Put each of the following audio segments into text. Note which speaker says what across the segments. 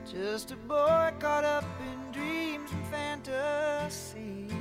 Speaker 1: Just a boy caught up in dreams and fantasies.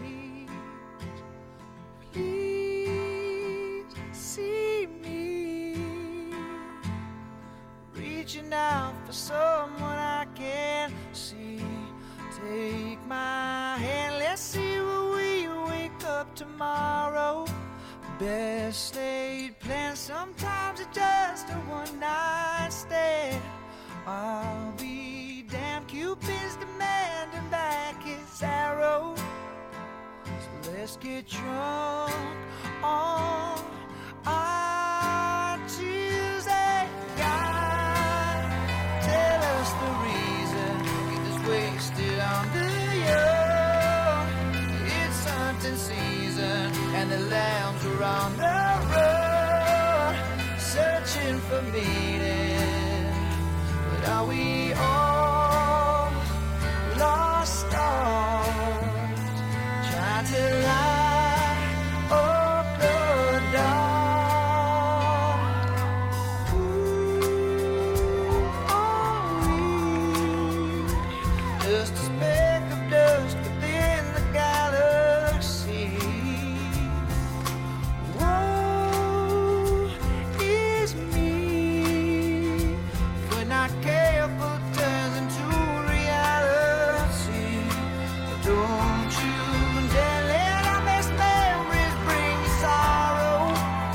Speaker 1: Please see me reaching out for someone I can see. Take my hand, let's see where we wake up tomorrow. Best laid plans, sometimes it's just a one-night stand. I'll be damned, Cupid's demanding back his arrow. So let's get drunk on our Tuesday. God, tell us the reason we just wasted on the young. It's hunting season and the lambs are on the road, searching for meaning. But are we all lost stars, trying to light up the dark? Ooh, are we just a speck of dust within the galaxy? Woe is me if we're not careful, it turns into reality. Don't you dare let our best memories bring you sorrow.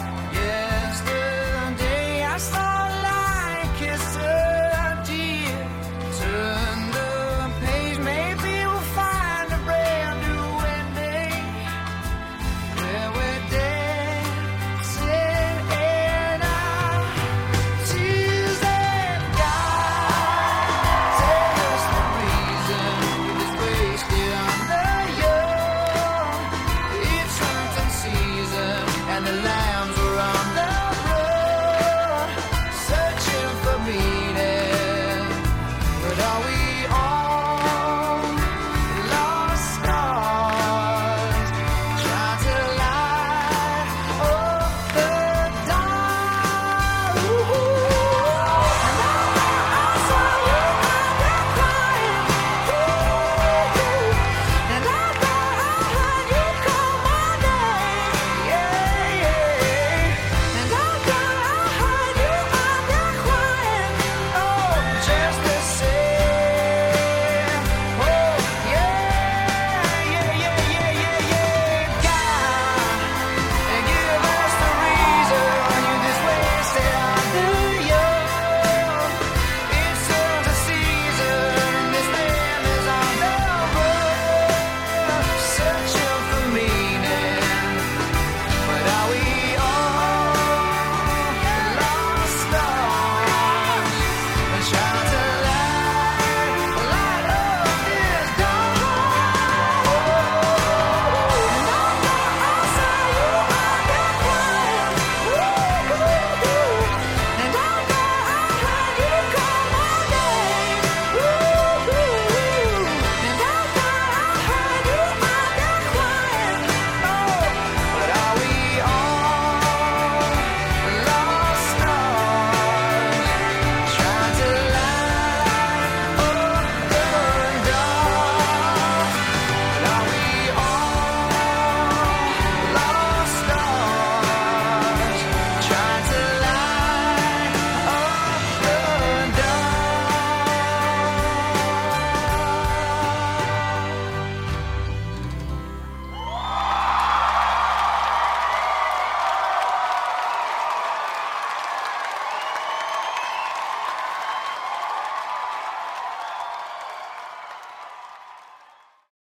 Speaker 1: Yesterday I saw a lion kiss a deer. Turn the page, maybe we'll find a brand new ending where we're dancing in our Tuesday. God, tell us the reason we just wasted on the young. It's hunting season and the lambs are on the road, searching for me.